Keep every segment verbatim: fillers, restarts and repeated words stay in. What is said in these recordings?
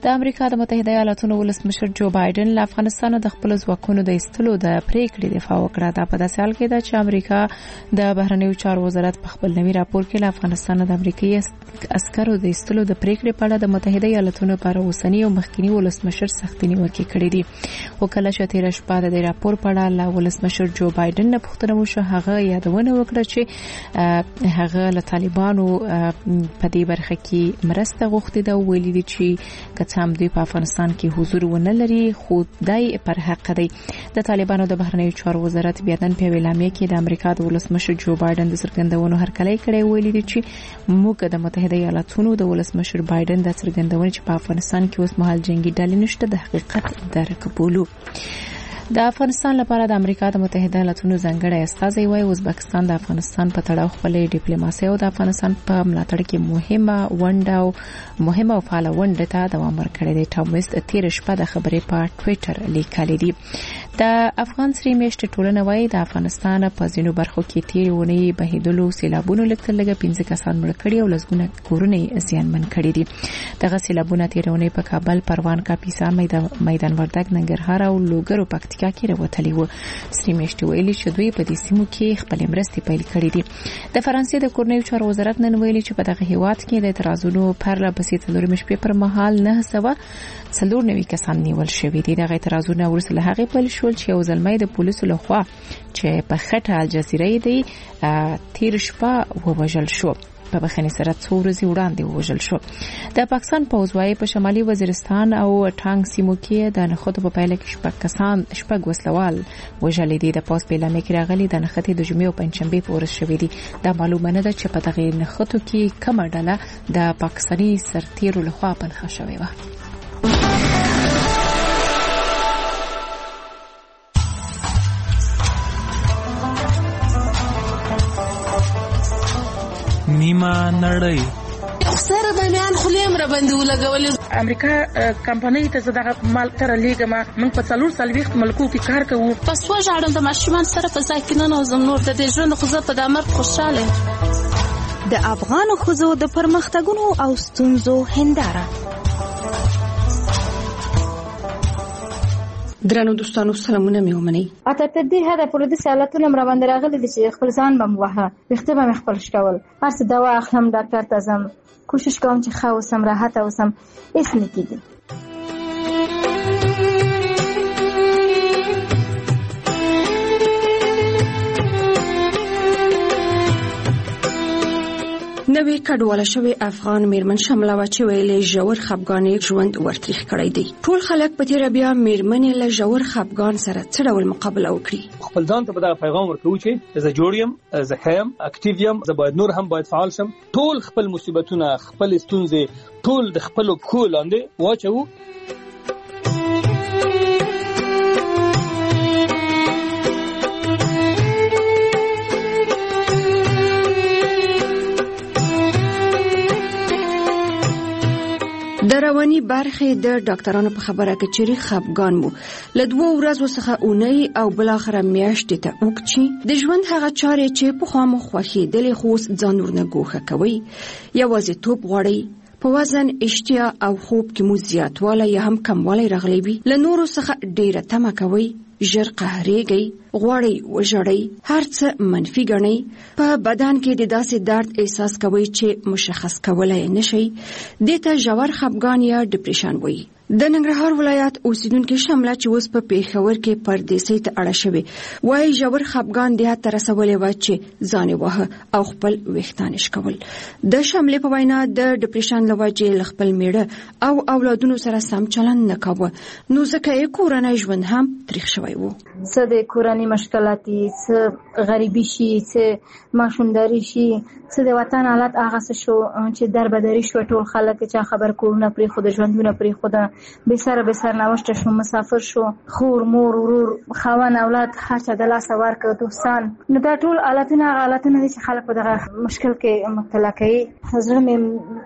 د امریکا د متحده ایالاتونو ولسمشر جو بایدن له افغانستان د خپل ځواکونو د ایستلو د پریکړې دفاع وکړه. دا په داسې حال کې ده چې امریکا د بهرنیو چارو وزارت په خپل نوي راپور کې له افغانستان د امریکایي عسکرو د ایستلو د پریکړې په اړه د متحده ایالاتونو پر اوسنی او مخکنی ولسمشر سختې نیوکې کړې دي. وکړه چې تیر شپه د راپور په اړه له ولسمشر جو بایدن نه پوښتنه وشوه. هغه یادونه وکړه چې هغه له طالبانو په دې برخه کې مرسته غوښتې ده او ویلي دي چې که څه هم دوی په افغانستان کې حضور ونه لري خو دای پر حق دی. د طالبانو د بهرنیو چارو وزارت بیان په اعلامیه کې د امریکا د ولسمشر جو بایدن د څرګندونو هرکلی کړی. ویلي دي چې موږ د متحده ایالاتونو د ولسمشر بایدن د څرګندونې چې په افغانستان کې اوس مهال جنگي ډلې نشته د حقیقت درک بولو. د افغانستان لپاره د امریکا د متحده ایالاتونو ځانګړی استازی وای ازبکستان د افغانستان په تړاو خپل ډیپلوماسي او د افغانستان په ملاتړ کې مهمه ونډه او مهمه او فعال ونډه ته دوام ورکړی دی. ټام ویست تیر شپه د خبرې په ټوئیټر لیکلی دی. د افغان سری میشت ټولنه وای د افغانستان په ځینو برخو کې تیر ونی بهیدلو سیلابونو لکه لږه پنځه کسان مړ کړي او لسګونه کورونه زیانمن کړي دي. دغه سیلابونه تیر ونی په کابل، پروان، کاپیسا، میدان وردګ، ننګرهار او لوګر او پکتیکا کې راوتلي وو. سری میشت ویلي چې دوی په دې سیمو کې خپل مرستې پیل کړې دي. د فرانسې د کورنیو چارو وزارت نن ویلي چې په دغه هیواد کې د اعتراضونو پر لپسې تلور مشپې پر مهال نه سوا څلور نوي کسان نیول شوي دي. دغه اعتراضونه وروسته له هغې پیل شول چې یو ځلمۍ د پولیسو لخوا چې په خټه الجزیره دی تیر شپه ووژل شو. په بخښنې سره څو ورځې وړاندې ووژل شو. د پاکستان پوځ وايي په شمالي وزیرستان او ټانګ سیمو کې د نخودو په پایله کې شپږ کسان شپږ وسلوال وژل دي. د پوځ په اعلامیه کې راغلي د نښتې د جمعې او پنجشنبې په ورځ شوې دي. دا معلومه نه ده چې په دغه نښتو کې کومه ډله د پاکستاني سرتیرو لخوا پنهه شوې وه. نیمه نړۍ سره د میان خلیم را باندې ولګولې. امریکا کمپنۍ ته زداغه مال تر لیګما موږ په څلور سلويخت ملکو کې کار کوو. پس و ژړم د ماشومان سره په ځای کې نه نوزم نور د دې ژوند خو زه په د امر خوشاله. د افغان ښځو د پرمختګونو او ستونزو هنداره. درنو دوستانو سلامونه مې ومنئ. اته تر دې حده پورې د سیالتونو مر باندې راغلي دي چې خپل ځان بم وهه وخته به خپل شکول هر څه دوا اخلم ډاکټر ته ځم کوشش کوم چې ښه اوسم راحت اوسم هیڅ نه کیږي. نوې کډواله شوی افغان میرمن شامله و چې ویلې ژور خپګان ژوند ورتریخ کړی دی. ټول خلک په تیر بیا میرمنې له ژور خپګان سره څه ډول مقابله وکړي. خپل ځان ته په دغه پیغام ورکوي چې زه جوړ یم، زه ښه یم، اکټیو یم، زه باید نور هم باید فعال شم. ټول خپل مصیبتونه، خپل ستونزې ټول د خپلو پښو لاندې واچوو. د رواني برخې د ډاکټرانو په خبره کې چې خپګان مو له دوه ورځو څخه اونۍ او بل اخره میاشتې ته وکړي. د ژوند هغه چارې چې په خوا مو خوښېدلې خو ځان ورنه ګوښه کوي. یوازیتوب غواړئ، په وزن، اشتها او خوب کې مو زیاتوالی یا هم کموالی راغلی وي. له نورو څخه ډیره تمه کوئ، ژر قهرېږئ، غواړئ وژړئ، هر څه منفي ګڼئ، په بدن کې د داسې درد احساس کوئ چې مشخص کولای نشئ. دې ته ژور خپګان یا ډپریشن وایي. د ننګرهار ولایت اوسیدونکو شامله چې اوس په پیښور کې پردیسۍ ته اړه شوی وایي ژور خپګان دې ته رسولې و چې ځان وهه او خپل ویښتان شکول. د شاملې په وینا د ډپریشن له وجې له خپل میړه او اولادونو سره سم چلند نه کاوه، نو ځکه یې کورنی ژوند هم تریخ شوی و. څه د کورنی مشکلاتي، څه غریبي شي، څه ماشومداري شي، څه د وطن حالت هغه څه شو چې دربدري شو. ټول خلک چې خبر کورونه پرې خود ژوندونه پرې خود به سره به سر نوشته شو، مسافر شو، خور مور ورور خوان اولاد هر چا د لاس ورکړ، دوستان. نو دا ټول حالتونه حالتونه چې خلک په دغه مشکل کې مبتلا کوي. زړه مې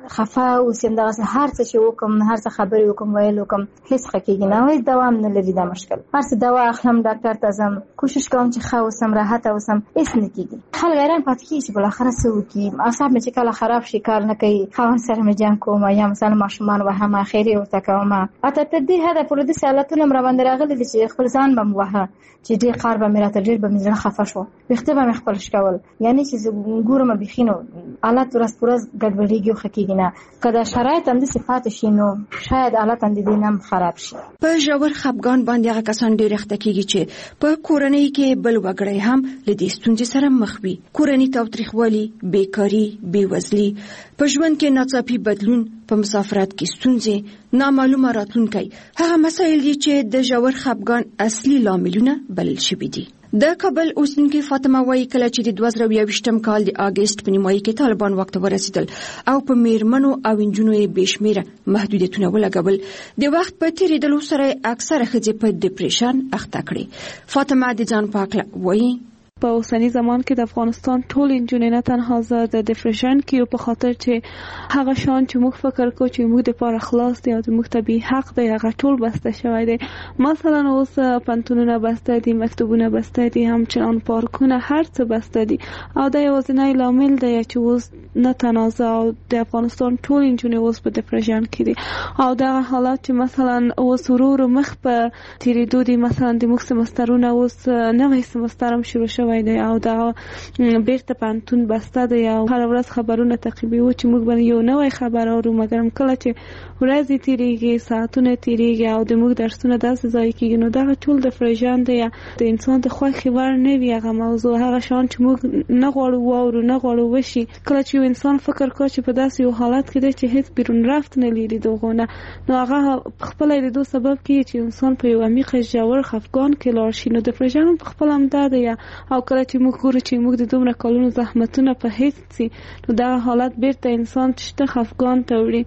خفه اوسم دغه هر څه چې وکم هر څه خبرې وکم ویل وکم هیڅ حقیقي نه وای دوام نه لري دا مشکل هر څه دوا اخلم ډاکټر ته ځم کوشش کوم چې ښه اوسم راحت اوسم هیڅ نه کیږي خلک حیران پاتې کیږي چې بل اخره څه وکړي اعصاب مې چې کله خراب شي کار نه کوي خاوند سره مې جنګ کوم یا مثلا ماشومان وهم خیری ورته کوم اته تر دې حد پر دې سالتونه مر باندې راغلي چې خپل ځان بم وها چې دې قار به مې راته ډېر به مې زړه خفه شو وخته به مې خپل شکول یعنی چې ګورم بخینو حالت ورځ پرځ ګډوډیږي خو کېږي نه کله شرایط هم د صفات شي نو شاید حالت هم دې نم خراب شي په ژور خپګان باندې هغه کسان ډېر وخت کېږي چې په کورنۍ کې بل وګړي هم له دې ستونزې سره مخ وي کورنۍ تاوتریخوالي بیکاری بیوزلي په ژوند کې ناڅاپي بدلون په مسافرت کې ستونزې نامعلومه راتلونکي هغه مسایل دي چې د ژور خپګان اصلي لاملونه بلل شوي دي د کابل اوسیدونکې فاطمه وایي کله چې د دوه زره یوویشتم کال د اګست په نیمایي کې طالبان واک ته ورسېدل او په میرمنو او نجونو یې بې شمېره محدودیتونه ولګول د وخت په تېرېدلو سره اکثره ښځې په ډپریشن اخته کړې فاطمه د ځان په هکله وایي په اوسنی زمان کې د افغانستان ټول انجونې نه تنها زه د ډپریشن کې په خاطر چې هغه شان چې موږ فکر کوو چې موږ د پاره خلاص دی او د موږ طبي حق دی هغه ټول بسته شوی دی مثلا اوس پنتونونه بسته دي مکتوبونه بسته دي همچنان پارکونه هر څه بسته دي او دا یوازینی لامل دی چې اوس نه تنازع او د افغانستان ټول انجونې اوس په ډپریشن کې دي او دا حالات چې مثلا اوس ورور مخ په تیریدو دي مثلا د موږ سمسترونه اوس نوې سمسترم شروع شوی دی او دا بیرته پانتون بسته دی او هر ورځ خبرونه تعقیبوي چې موږ باندې یو نوې خبر اورو مګر کله چې ورځې تیریږي ساعتونه تیریږي او د موږ درسونه داسې ځای کېږي نو دا ټول د فرجان دی د انسان د خوښي ور نه وي هغه موضوع هغه شان چې موږ نه غواړو واورو نه غواړو وشي کله چې انسان فکر کوي چې په داسې یو حالت کې دی چې هیڅ بیرون رفت نه لري دغونه نو هغه خپل د دوه سبب کې چې انسان په یو عمیق ژور خفګان کې لاړ شي نو د فرجان په خپل هم دا دی او کله چې موږ ګورو چې موږ د دومره کلونو زحمتونه په هیڅ سي نو دا حالت بیرته انسان تشته خفګان ته وړي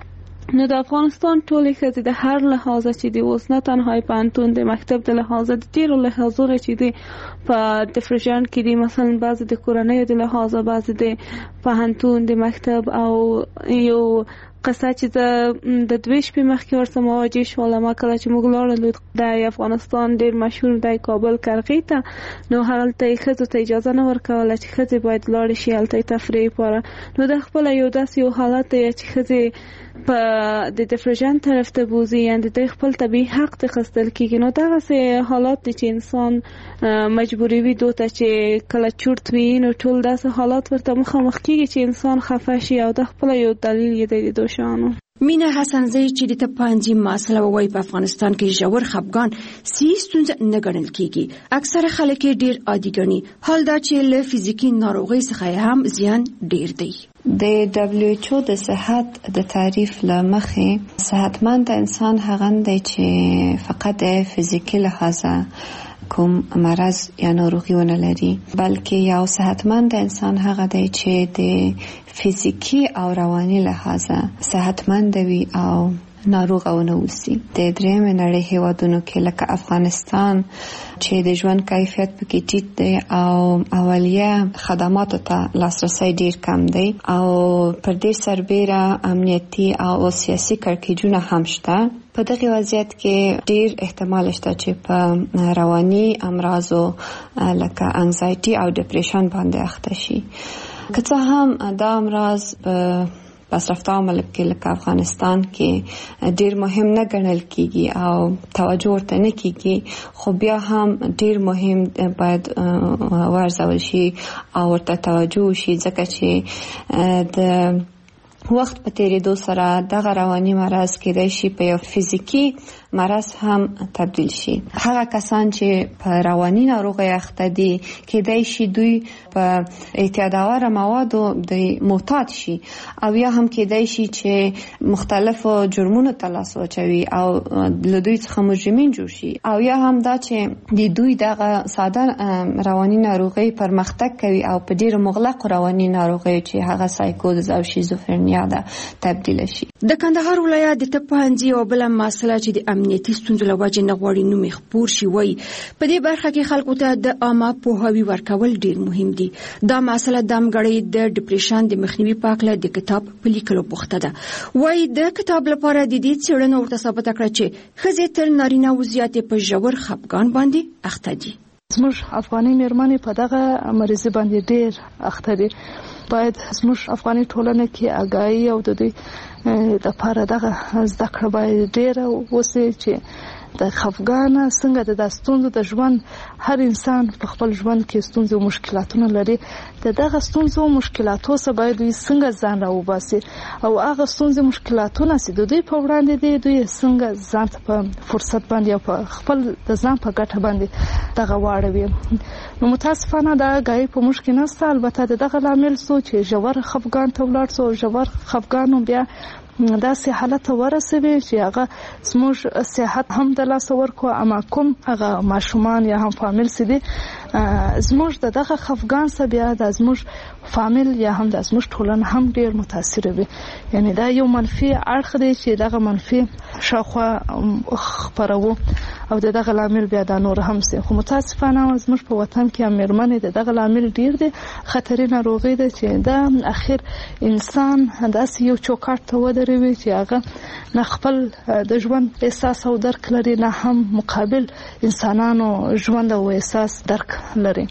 نو د افغانستان ټولې ښځې د هر لحاظه چې دی اوس نه تنها پانتون د مکتب د لحاظه د ډېرو لحاظونو چې دی په ډپریشن کې دي مثلا بعضې د کورنیو د لحاظه بعضې د پوهنتون د مکتب او یو قصه چې د دوه شپې مخکې ورسره مواجه شوم کله چې موږ لاړو د افغانستان ډېر مشهور دی کابل کرغې ته نو هلته یې ښځو ته اجازه نه ورکوله چې ښځې باید لاړې شي هلته یې تفریح لپاره نو دا خپله یو داسې یو حالت دی چې ښځې په د ډپریشن طرف ته بوزي یعنې د خپل طبیعي حق ته خستل کېږي نو دغسې حالات دي چې انسان مجبوري وي دو ته چې کله چورت وي نو ټول داسې حالات ورته مخامخ کېږي چې انسان خفه شي او د خپله یو دلیل یې دی د دوشانو مینه حسنزی چې د تپانځي مسله وایي په افغانستان کې ژور خپګان سي ستونزه نه ګڼل کېږي اکثره خلک ډېر عادي ګڼي حال دا چې له فزیکي ناروغۍ څخه هم زیان ډېر دی د دبليو ایچ او د صحت د تعریف لمخې صحتمند انسان هغه دی چې فقط فزیکي لحاظه کوم مرض یا ناروغي ونه لري بلکې یو صحتمند انسان هغه دی چې د فزیکی او رواني لحاظه صحتمند وي او ناروغ او نه اوسي د درېیم نړۍ هیوادونو کې لکه افغانستان چې د ژوند کیفیت پکې ټیټ دی او اولیه خدماتو ته لاسرسی ډیر کم دی او پر دې سربېره امنیتي او سیاسي کړکېچونه هم شته په دغه وضعیت کې ډیر احتمال شته چې په رواني امراضو لکه انزایټي او ډپریشن باندې اخته شي که څه هم دا امراض په پسرفته ملک کې لکه افغانستان کې ډیر مهم نه ګڼل کیږي او توجه ورته نه کیږي خو بیا هم ډیر مهم باید ورزول شي او ورته توجه شي ځکه چې د وخت په تیریدو سره دغه رواني مرض کېدای شي په یو فزیکی مرض هم تبدیل شي هغه کسان چې په رواني ناروغۍ اخته دي کېدای شي دوی په اعتیادآوره موادو د معتاد شي او یا هم کېدای شي چې مختلفو جرمونو ته لاس واچوي او له دوی څخه مجرمین جوړ شي او یا هم دا چې د دوی دغه ساده رواني ناروغۍ پرمختګ کوي او په ډېر مغلق رواني ناروغۍ چې هغه سایکوز او شیزوفرنیا ده تبدیل شي د کندهار ولایت د تپانځي او بل مسله چې د امنیتي ستونزو له وجې نه غواړي نوم یې خپور شي. وایي په دې برخه کې خلکو ته د عامه پوهاوي ورکول ډیر مهم دي. دا مسله د امګړۍ د ډیپریشن د مخنیوي په اړه د کتاب په لیکلو بوخته ده. وایي د کتاب لپاره د دې څېړنه ورته ثابته کړه چې ښځې تر نارینه‌وو زیاتې په ژور خفګان باندې اخته دي. زموږ افغاني مېرمنې په دغه مریضي باندې ډېر اخته دي. باید زموږ افغاني ټولنه کې آګاهي او د دوی لپاره دغه زده کړه باید ډېره وسي چې د خفګان څنګه د ستونزو د ژوند هر انسان په خپل ژوند کې ستونزې او مشکلاتونه لري. د دغه ستونزو او مشکلاتو څخه باید دوی څنګه ځان راوباسي او هغه ستونزې مشکلاتونه چې د دوی په وړاندې دي دوی څنګه ځان ته په فرصت باندې او په خپل د ځان په ګټه باندې دغه واړوي. نو متاسفانه دا آګاهي په موږ کې نشته. البته دغه لامل څو چې ژور خفګان ته ولاړ څو ژور خفګان بیا داسې حالت ورسوي چې هغه زموږ صحت هم د لاسه ورکو. اما کوم هغه ماشومان یا هم فامیل سي دي زموږ د دغه خفګان څخه بیا د زموږ فامیل یا هم د زموږ ټولنه هم ډیر متاثر وي. یعنی دا یو منفي اړخ دی چې دغه منفي شاوخوا خپرو او دغه لامل بیا د نور هم سي. خو متاسفانه زموږ په وطن کې امرمنې دغه لامل ډیر دي. خطرې ناروغي ده چې دا اخر انسان داسې یو چوکاټ ته ودروي چې هغه نه خپل د ژوند احساس او درک لري نه هم مقابل انسانانو ژوند او احساس درک لري.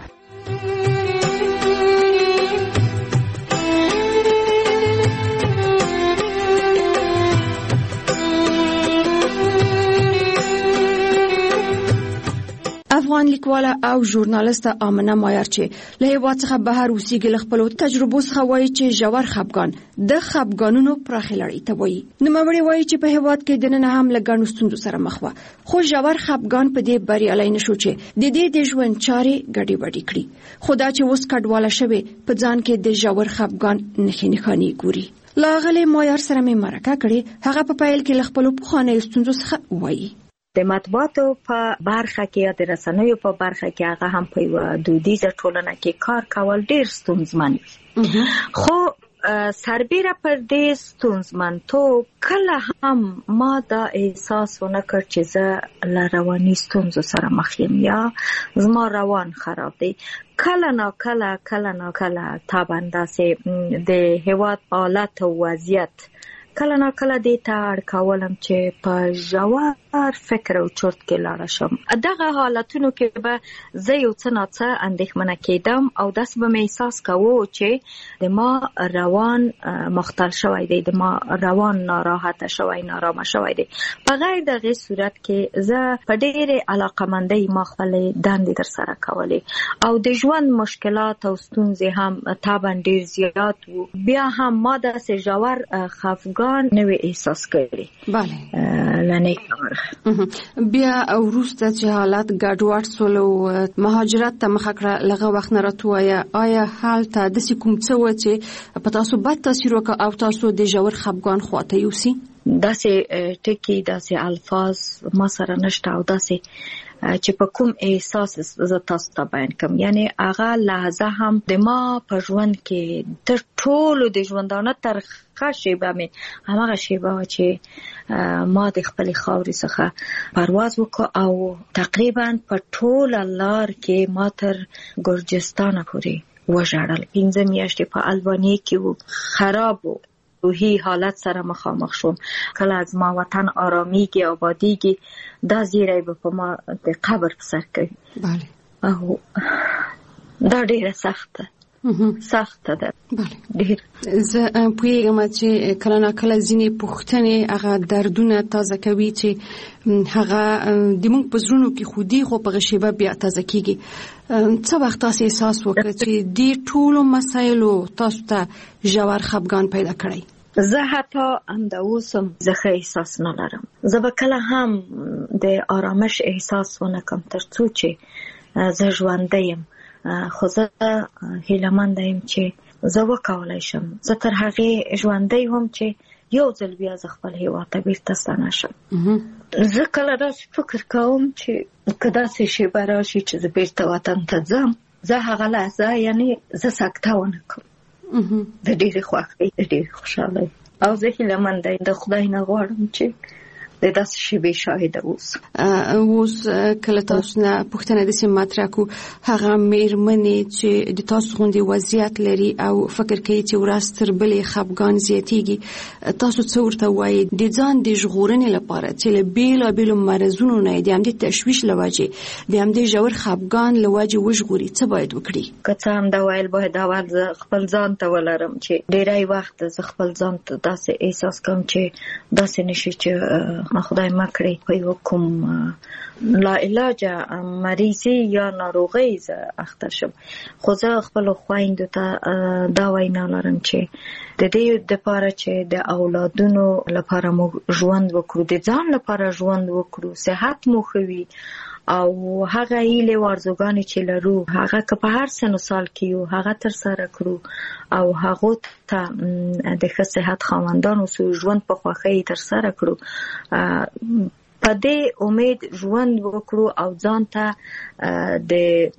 افغان لیکواله او ژورنالیسته آمنه مایار چې له هېواد څخه بهر اوسېږي له خپلو تجربو څخه وایي چې ژور خفګان د خفګانونو پراخې لړۍ ته وایي. نوموړې وایي چې په هېواد کې دننه هم له ګڼو ستونزو سره مخ وه خو ژور خفګان په دې بریالی نه شو چې د دې د ژوند چارې ګډې وډې کړي. خو دا چې اوس کډواله شوې په ځان کې د ژور خفګان نښې نښانې ګوري. له هغې مایار سره مې مرکه کړې. هغه په پیل کې له خپلو پخوانیو ستونزو څخه وایي. د مطبوعاتو په برخه کې یا د رسنیو په برخه کې هغه هم په یو دودیزه ټولنه کې کار کول ډیر ستونزمن وي. خو سربیره پر دې ستونزمنتوب کله هم ما دا احساس ونه کړ چې زه له رواني ستونزو سره مخ یم یا زما روان خراب دی. کله نا کله کله نا کله طبعا داسې د هېواد حالت او وضعیت کله نا کله دې ته اړ کولم چې په ژور فکر او چرت کې لاړه شم. دغه حالتونو کې به زه یو څه ناڅه اندېښمنه کېدم او داسې به مې احساس کوو چې د ما روان مختل شوی دی، د ما روان ناراحته شوی نارامه شوی دی. په غیر دغه صورت کې زه په ډېرې علاقمندۍ ما خپلې دندې ترسره کولې او د ژوند مشکلات او ستونزې هم طبعا ډېر زیات وو. بیا هم ما داسې ژور خفګان نه وی احساس کړی. بله لنه کار بیا وروسته چې حالت ګډوډ شول او مهاجرت ته مخه کړه لغه وخت نه راتویا آیا حالت د کوم څه و چې په تاسو بد تاثیر وکړ او تاسو د ژور خفګان خواته یوسي؟ داسې ټکی داسې الفاظ ما سره نشته او داسې چې په کوم احساس زه تاسو ته بیان کوم. یعنی هغه لحظه هم د ما په ژوند کې تر ټولو د ژوندانه ترخه شیبه مې هماغه شیبه چې ما د خپلې خاورې څخه پرواز وکړ او تقریبا په ټوله لار کې ما تر ګرجستانه پورې وژړل. پنځه میاشتې په البانیې کې و، خراب و، روحي حالت سره مخامخ شوم. کله از ما وطن آرامیږي آبادیږي دا زیری به په ما د قبر په سر کوي. بله او دا ډیره سخته سخته ده. بله ډیر. زه پوهیږم چې کله نه کله ځینې پوښتنې هغه دردونه تازه کوي چې هغه د موږ په زړونو کې خودي خو په شیبه بیا تازه کیږي. څه وخت تاسو احساس وکړئ چې دې ټولو مسایلو تاسو ته ژور خفګان پیدا کړی؟ زه حتی هم د اوسم زه ښه احساس نه لرم. زه به کله هم د آرامش احساس ونه کړم تر څو چې زه ژوندی یم. خو زه هیلهمنده یم چې زه وکولای شم زه تر هغې ژوندی وم چې یو ځل بیا زه خپل هېواد ته بیرته ستنه شم. زه کله داسې فکر کوم چې که داسې شیبه راشي چې زه بیرته وطن ته ځم، زه هغه لحظه یعنې زه سکته ونه کړم. د ډېرې خوښۍ د ډېرې خوشحالۍ او زه هیلهمنده یم د خدای نه غواړم چې د داسې شیبې شاهده اوسو. اوس کله تاسو نه پوښتنه د سیم مطرح کو هغه میرمنې چې د تاسو غوندي وضعیت لري او فکر کوي چې ورځ تر بلې خپګان زیاتیږي، تاسو څه ورته وایي د ځان د ژغورنې لپاره چې له بیلابیلو مرزونو نه د همدې تشویش له وجې د همدې ژور خپګان له وجې وژغوري څه باید وکړي؟ که څه هم دا ویل باید اول زه خپل ځان ته ولرم چې ډېری وخت زه خپل ځان ته داسې احساس کوم چې داسې نشي چې خدای مه کړي په یو کوم لا علاجه مریضي یا ناروغۍ زه اخته شم. خو زه خپلو خویندو ته دا وینا لرم چې د دې دپاره چې د اولادونو لپاره موږ ژوند وکړو، د ځان لپاره ژوند وکړو، صحت مو ښه وي او هغه هیلې او ارزوګانې چې لرو هغه که په هر سن و سال کې یو هغه ترسره کړو او هغو ته د ښه صحت خاوندان اوسو، ژوند په خوښۍ ترسره کړو، په دې امید ژوند وکړو او ځان ته د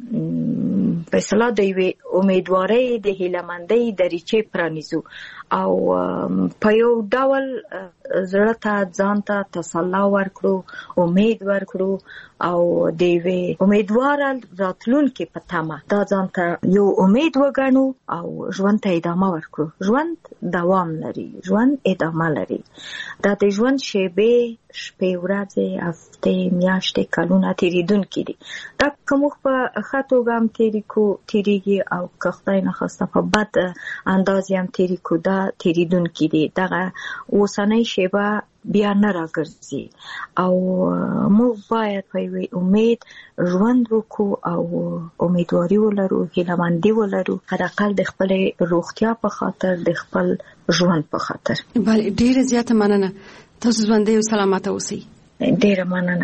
په اصطلاح د یوې امیدوارۍ د هیلهمندۍ دریچې پرانیزو او په یو ډول زړه ته ځان ته تسلا ورکړو، امید ورکړو او د یوې امیدواره راتلونکې په تمه دا ځان ته یو امید وګڼو او ژوند ته ادامه ورکړو. ژوند دوام لري، ژوند ادامه لري. دا د ژوند شیبې شپې ورځې هفتې میاشتې کلونه تېرېدونکي دي. دا که موږ په ښه توګه هم تېرې کړو تېرېږي او که خدای نخواسته په بد انداز هم تېرې کړو دا تېرېدونکي دي. دغه اوسنۍ شیبه بیا نه راګرځي او موږ باید په یوې امید ژوند وکړو او امیدواري ولرو، هیلهمندي ولرو، حداقل د خپلې روغتیا په خاطر، د خپل ژوند په خاطر. بله، ډېره زیاته مننه. تاسو ژوندی او سلامته اوسئ. ډېره مننه.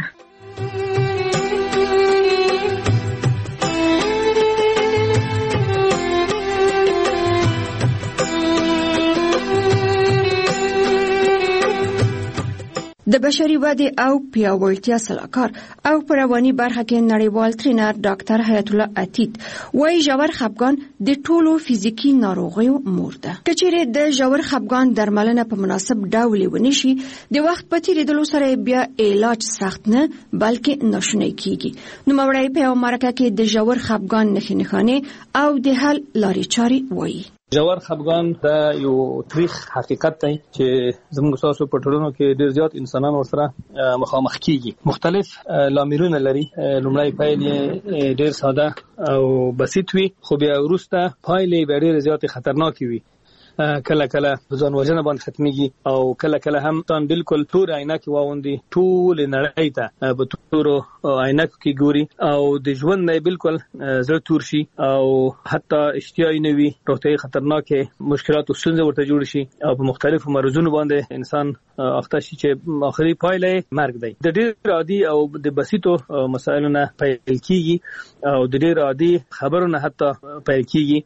د بشري ودې او پیاوړتیا سلاکار او په رواني برخه کې نړیوال ټرینر ډاکټر حیات الله عتیق وايي ژور خپګان د ټولو فزیکي ناروغیو مور ده. که چیرې د ژور خپګان درملنه په مناسب ډول ونه شي، د وخت په تېرېدلو سره بیا علاج سخت نه بلکې ناشونی کیږي. نوموړی په یوه مرکه کې د ژور خپګان نښې نښانې او د حل لارې چارې وایي. ژور خپګان دا یو تاریخ حقیقت دی چې زموږ تاسو په ټولنو کې ډېر زیات انسانان ورسره مخامخ کیږي. مختلف لاملونه لري. لومړی پیل یې ډېر ساده او بسیط وي، خو بیا وروسته پایلې به ډېرې زیاتې خطرناکې وي. کله کله ځان وژنه باندې ختميږي او کله کله هم تان بالکل تور عینکې واوندي، ټول نړۍ ته په تورو عینکو کې ګوري او د ژوند نه بالکل زړه تور شي او حتی اشتها نه وي، روغتیايي خطرناکه مشکلات او ستونزې ورته جوړ شي او په مختلفو مرزونو باندې انسان اخته شي چې آخري پایله مرګ دی. د ډېر عادي او د بسيطو مسایلو نه پیل کیږي او د ډېر عادي خبرو نه حتی پیل کیږي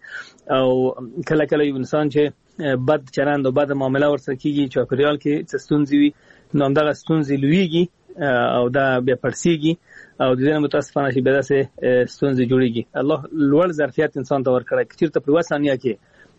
او کله کله یو انسان چې بد چلند او بد معامله ورسره کیږي چې په ریال کې څه ستونزې وي نو همدغه ستونزې لویږي او دا بیا پړسیږي او د دې متاسفانه چې بیا داسې ستونزې جوړیږي. الله لوړ ظرفیت انسان ته ورکړی، که چېرته په یوه ثانیه کې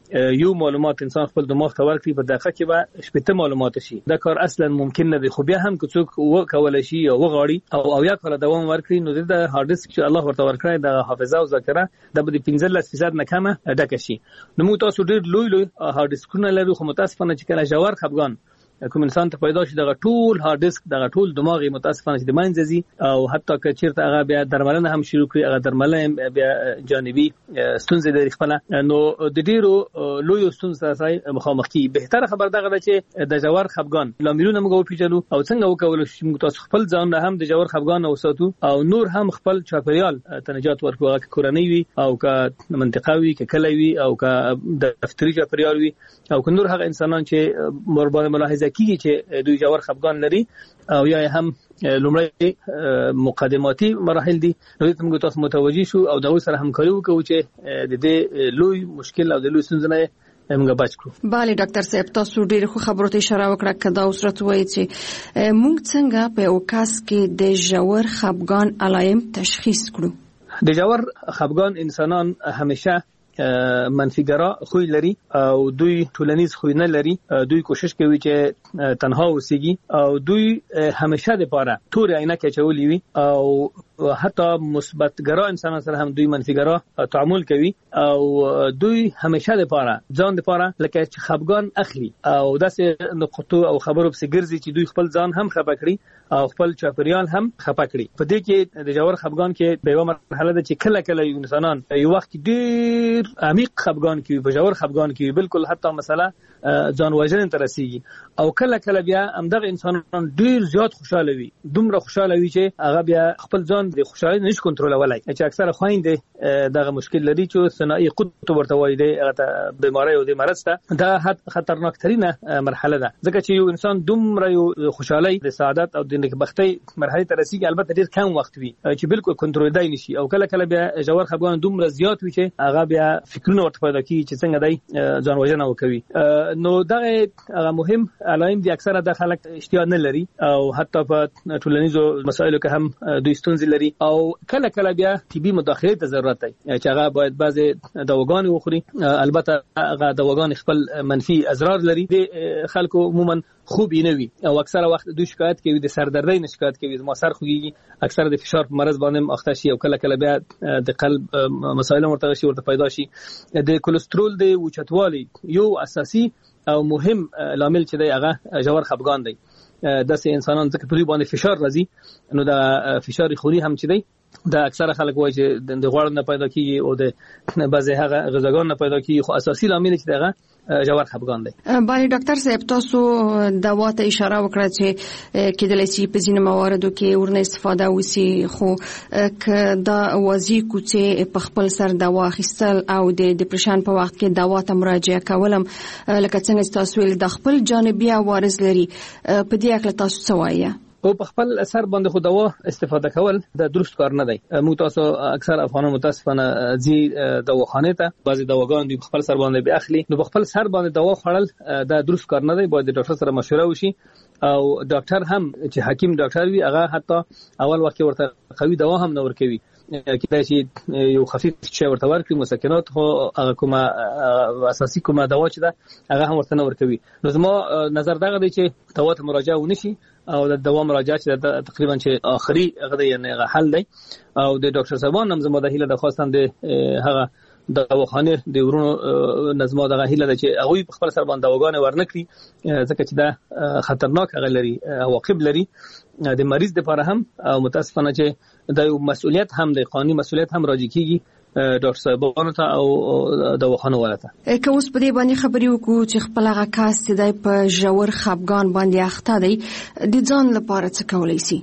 یو معلومات انسان خپل دماغ ته ورکړي په دقیقه کې به شپېته معلومات شي. دا کار اصلا ممکن نه دی، خو بیا هم که څوک وکولی شي او وغواړي او اویا کاله دوام ورکړي نو د هارد ډیسک چې الله ورته ورکړی د حافظه او ذاکره دا به د پنځلس فیصد نه کمه ډکه شي. نو موږ تاسو ډېر لوی لوی هارد ډیسکونه لرو، خو متاسفانه چې کله ژور خپګان کوم انسان ته پیدا شي دغه ټول هارد ډیسک دغه ټول دماغي متاسفانه چې د منځ ځي او حتی که چیرته هغه بیا درملنه هم شروع کړي، هغه درملنه بیا جانبي ستونزې لري خپله، نو د ډیرو لوی ستونزو سره مخامخ کیږي. بهتره خبر دغه ده چې د ژور خپګان لاملونه موږ وپېژنو او څنګه وکولای شو موږ تاسو خپل ځان هم د ژور خپګان وساتو او نور هم خپل چاپیریال ته نجات ورکړو، هغه کورنۍ وي او که منطقه وي، که کلی وي او که دفتري چاپیریال وي او که نور هغه انسانان چې مربوطه ملاحظه کیږي چې دوی ژور خپګان لري او یا هم لومړی مقدماتي مراحل دي، نو دې موږ تاسو متوجي شو او دا سره همکاري وکړو چې د دې لوی مشکل او د لوی ستونزې نه موږ بچ کړو. بله ډاکټر صاحب، تاسو ډېر خو خبرو ته اشاره وکړه که دا اوس راته وایي چې موږ څنګه په یو کس کې د ژور خپګان علایم تشخیص کړو. د ژور خپګان انسانان همیشه منفیګرا خوی لري او دوی ټولنیز خوی نه لري. دوی کوشش کوي چې تنها اوسېږي او دوی همیشه د پاره تور عینکه چولې وي او حتی مثبتګرا انسانان سره هم دوی منفیګرا تعامل کوي او دوی همیشه د پاره ځان د پاره لکه چې خپګان اخلي او داسې نقطو او خبرو په ګرځي چې دوی خپل ځان هم خپه کړي او خپل چاپریال هم خپه کړي. په دې کې د جوړ خپګان کې په یو مرحله ده چې کله کله انسانان یو وخت ډیر عمیق خپګان کوي، په جوړ خپګان کوي، بالکل حتی مثلا ځان وژنې ته رسیږي او کله کله بیا همدغه انسانان ډیر زیات خوشاله وي، دومره خوشاله وي چې هغه بیا خپل ځان د خوشالۍ نشي کنټرولولای. چې اکثره خويندې دغه مشکل لري چې ثنائي قطب ورته وایي د بیماری او د مرض ته دا خطرناک ترینه مرحله ده، ځکه چې یو انسان دومره یو خوشالۍ د سعادت او د نیکبختۍ مرحله ته رسیږي البته ډیر کم وخت وي چې بالکل کنټرول دی نشي او کله کله بیا جوړ خپګان دومره زیات وي چې هغه بیا فکرونه ورته پیدا کوي چې څنګه دی ځان وژنه وکوي. نو دغه مهم علائم دي اکثره د خلک اشتیا نه لري او حتی په ټولنیزو مسایلو کې هم دوی ستونزې لري او کله کله بیا طبي مداخله ته ضرورت دی چې هغه باید بعضی دواګان وخوري. البته هغه دواګان خپل منفي اضرار لري، د خلکو عموما خوب نه وي او اکثره وخت دوی شکایت کوي د سردردۍ نه شکایت کوي، ما سر خوږي، اکثره د فشار په مرض باندې اخته شي او کله کله بیا د قلب مسایل ورته شي ورته پیدا شي. د کولیسټرول د اوچتوالي یو اساسي او مهم لامل چې دی هغه جوړ خپګان دی. داسې انسانان ځکه په دوی باندې فشار راځي نو د فشار خوري هم چې دی دا اکثره خلک وایي چې د غوړ نه پیدا کیږي او د بعضی هغه غذاګان نه پیدا کیږي، خو اساسي لامل چې دغه جوړ خپګان دی. بله ډاکټر صاحب تاسو دوا ته اشاره وکړه چې کېدلی شي په ځینو مواردو کې ورنه استفاده وشي، خو که دا وازی کوڅې په خپل سر دوا اخیستل او د ډیپریشن په وخت کې دوا ته مراجعه کولم لکه څنګه تاسو ویل د خپل جانبي عوارض لري، په دې اړه تاسو څه وایي؟ او په خپل اثر باندې خو دوا استفاده کول د درست کار نه دی. موږ تاسو اکثر افغانان متاسفانه ځي دواخانه ته بعضی دواګان دوی په خپل سر باندې به اخلي، نو په خپل سر باندې دوا خوړل د درست کار نه دی. باید د ډاکټر سره مشوره وشي او ډاکټر هم چې حکیم ډاکټر وي هغه حتی اول وخت ورته قوي دوا هم نه ورکوي، کله چې یو خفیف شی ورته ورکړي مسکنات خو هغه کومه اساسي کومه دوا چې ده هغه هم ورته نه ورکوي. نو زما نظر دغه دی چې دوا ته مراجعه ونشي او د دوا مراجعه چې تقریبا چې اخري هغه یعنی حل دی او د ډاکټر صاحبان هم زما د هیله د خواستم د هغه د دواخانه د ورونو نظم دغه هیله ده چې هغه په خپل سر باندې دواګانې ورنکړي ځکه چې دا خطرناک هغه لري عواقب لري د مریض لپاره هم او متاسفانه چې د مسؤلیت هم د قانوني مسؤلیت هم راځي کیږي ډاکټر صاحبانو ته او دواخانه ولته. که اوس په دې باندې خبرې وکړو چې خپل هغه کاس چې دی په ژور خپګان باندې اخته دی د ځان لپاره څه کولی شي؟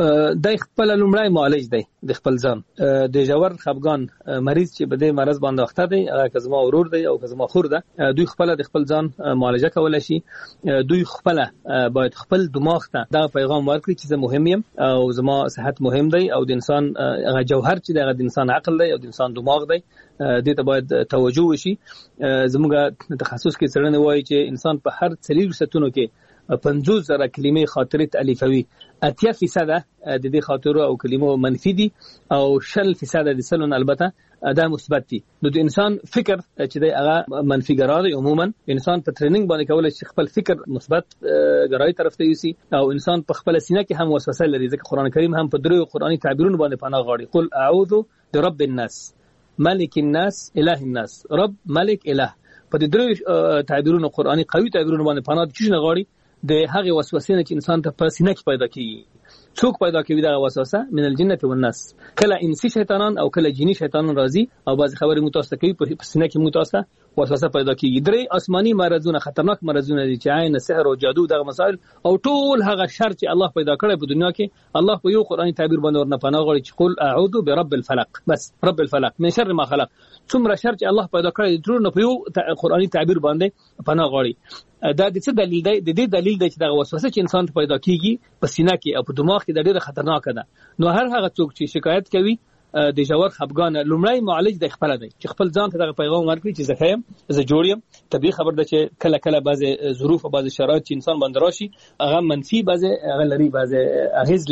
د خپل لومړی معالج دی د خپل ځان د جوړ خپګان مریض چې په دې مرض باندې اخته دی هغه کزما ورور دی او کزما خور ده، دوی خپل د خپل ځان معالجه کولای شي. دوی خپل باید خپل دماغ ته دا پیغام ورکړي چې زه مهم یم او زما صحت مهم دی او د انسان هغه جوهر چې د انسان عقل دی او د انسان دماغ دی دې ته باید توجه وشي. زموږ تخصص کې څرنه وایي چې انسان په هر څلور ستونو کې پنځوس زره کلمې خاطره تالیفوي، اتیا فیصد د دې خاطرو او کلمو منفي دي او شل فیصد د سلون البته دا مثبت دي. نو د انسان فکر چې دی هغه منفي ګرا دی. عموما انسان په ټریننګ باندې کولای شي خپل فکر مثبت ګرای طرف ته یوسي او انسان په خپل سینه کې هم وسوسه لري، ځکه قران کریم هم په درو قرآني تعبیرونو باندې پناه غواړي. قل اعوذ برب الناس ملک الناس اله الناس، رب ملک اله، په دې درو تعبیرونو قرآني قوي تعبیرونو باندې پناه چې نه غواړي د هغه وسوسې نه چې انسان ته په سینه کې پیدا کیږي. څوک پیدا کوي دا وسوسه؟ من الجنه والناس، کله انسی شیطانان او کله جنی شیطانان راځي او بعض خبرې متوسط کوي په سینه کې متوسط وسوسه پیدا کیږي. درې آسماني مرزونه خطرناک مرزونه دي چې عین سحر او جادو دغه مسائل او ټول هغه شر چې الله پیدا کړی په دنیا کې الله په یو قرآني تعبیر باندې ورنه پناه غواړي چې قل اعوذ برب الفلق، بس رب الفلق من شر ما خلق. څومره شر چې الله پیدا کړی ټول نه په یو قرآني تعبیر باندې پناه غواړي. دا د څه دلیل دی؟ د دې دلیل دی چې دا وسوسه چې انسان ته پیدا کیږي په سینه کې او په دماغ کې د ډېر خطرناک ده. نو هر هغه څوک چې شکایت کوي د جوړ خپګان لومړی معالج د خپل دی چې خپل ځان ته د پیغام ورکړي چې زه یم، زه جوړ یم. طبيعي خبر ده چې کله کله بعضی ظروف او بعضی شرایط چې انسان باندې راشي هغه منفي بعضی هغه لري بعضی اغیز لري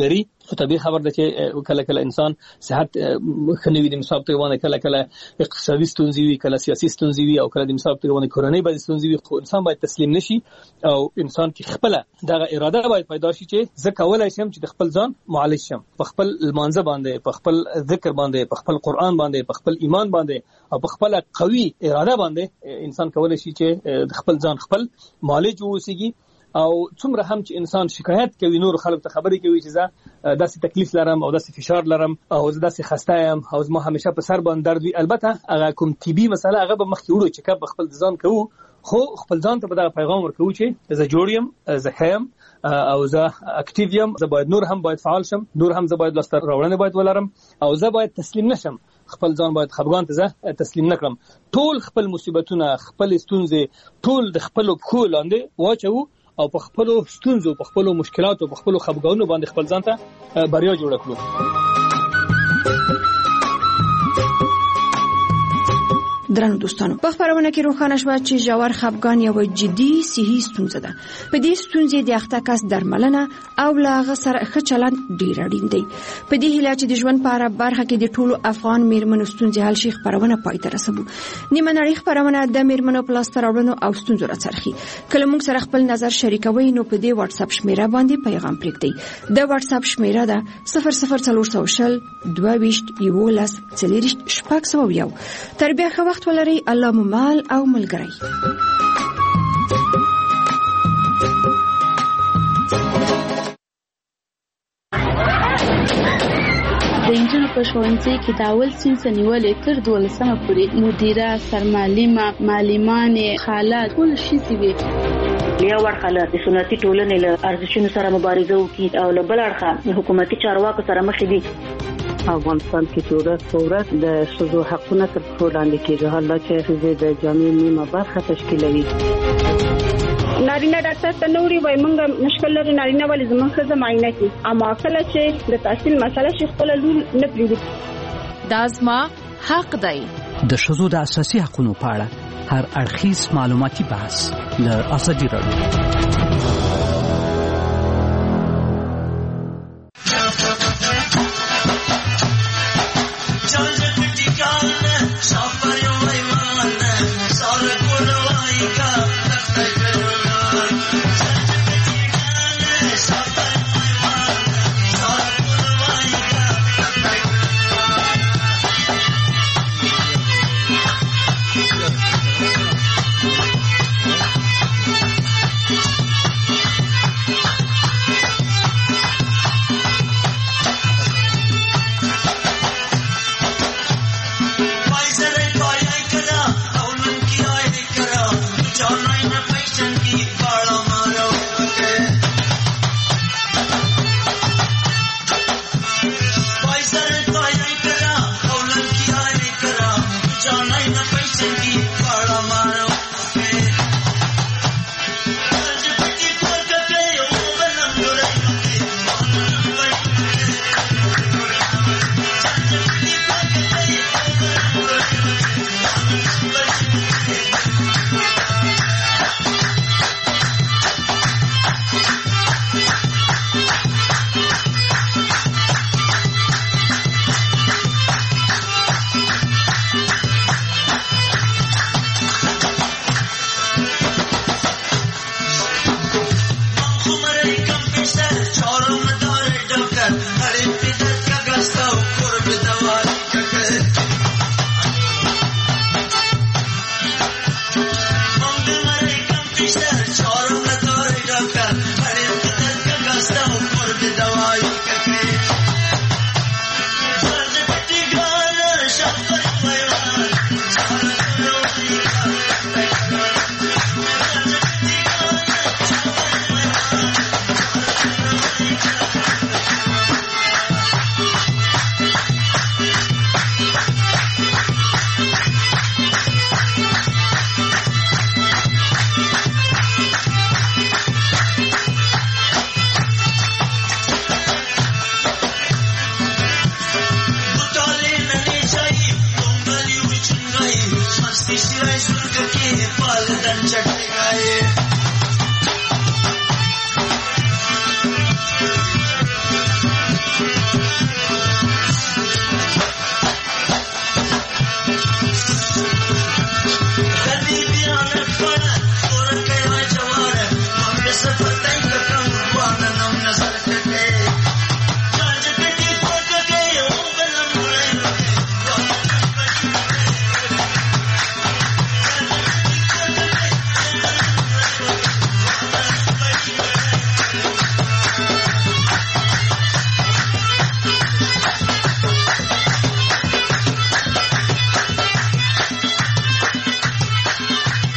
خو طبيعي خبر ده چې کله کله انسان صحت خنوي د مثال په باندې کله کله اقتصادي ستونزې وي کله سیاسي ستونزې وي او کله د مثال په باندې کورنۍ باندې ستونزې وي خو انسان باید تسلیم نشي او انسان کې خپل دغه اراده باید پیدا شي چې زه کولای شم چې د خپل ځان معالج شم په خپل المانزه باندې په خپل ذکر باندې په خپل قران باندې په خپل ایمان باندې او په خپل قوي اراده باندې انسان کولای شي چې د خپل ځان خپل معالج ووسیږي او څومره هم چې انسان شکایت کوي نور خلک ته خبرې کوي چې زه داسې تکلیف لرم او داسې فشار لرم او زه داسې خسته یم او زما همیشه په سر باندې درد وي البته هغه کوم طبي مسله هغه به مخکې وړو چې کب خپل ځان کوو خو خپل ځان ته به دا پیغام ورکوو چې زه جوړ یم زه ښه یم او زه اکټیو یم زه باید نور هم باید فعال شم نور هم زه باید لاسته راوړنې باید ولرم او زه باید تسلیم نشم خپل ځان باید خفګان ته زه تسلیم نکړم ټول خپل مصیبتونه خپل ستونزې ټول د خپل پښو لاندې واچو او په خپل ستونزو په خپل مشکلاتو په خپل خفګانونو باندې خپل ځان ته بریا جوړ کړو. درنو دوستانو په خبرونه کې روښانه شوه چې ژور خفګان یو جدي صحي ستونزه ده. په دې ستونزې د اخته کس درملنه او له هغه سره ښه چلند ډیر اړین دی. په دې هیله چې د ژوند په هره برخه کې د ټولو افغان میرمنو ستونزې حل شي خبرونه پای ته رسوو. نیمه نړۍ خبرونه د میرمنو په لاسته راوړنو او ستونزو راڅرخي. کله موږ سره خپل نظر شریکوي نو په دې واتس اپ شمیره باندې پیغام پرېږدئ. د واتس اپ شمیره ده صفر صفر څلور سوه شل دوه ویشت یولس څلوېښت شپږ سوه یو. تر بیا ښه وخت ولرئ. الله مو مال او ملګری. د انجونو په ښوونځي کې د اول صنف نیولې تر دولسمه پورې مدیره سرمعلمه معلمانې خالات ټول شي وي. یو ورخه د سنتي ټولنې له ارزښتونو سره مبارزه وکړي او له بل اړخه حکومتي چارواکو سره مخ دي. افغانستان کې چې ورځ په ورځ د ښځو حقونه تر پښو لاندې کېږي. حال دا چې ښځې د جامعې نیمه برخه تشکیلوي. نارینه ډاکټر ته نو وی موږ مشکل لري نارینه ولې زموږ ښځه معاینه کوي اما کله چې د تحصیل مسله شي خپل لور نه پریږدي. دا زما حق دی. د ښځو د اساسي حقوقو په اړه هر اړخیز معلوماتي بحث د ازادي راډیو. Masti shirai surga ke pal dan chatkaye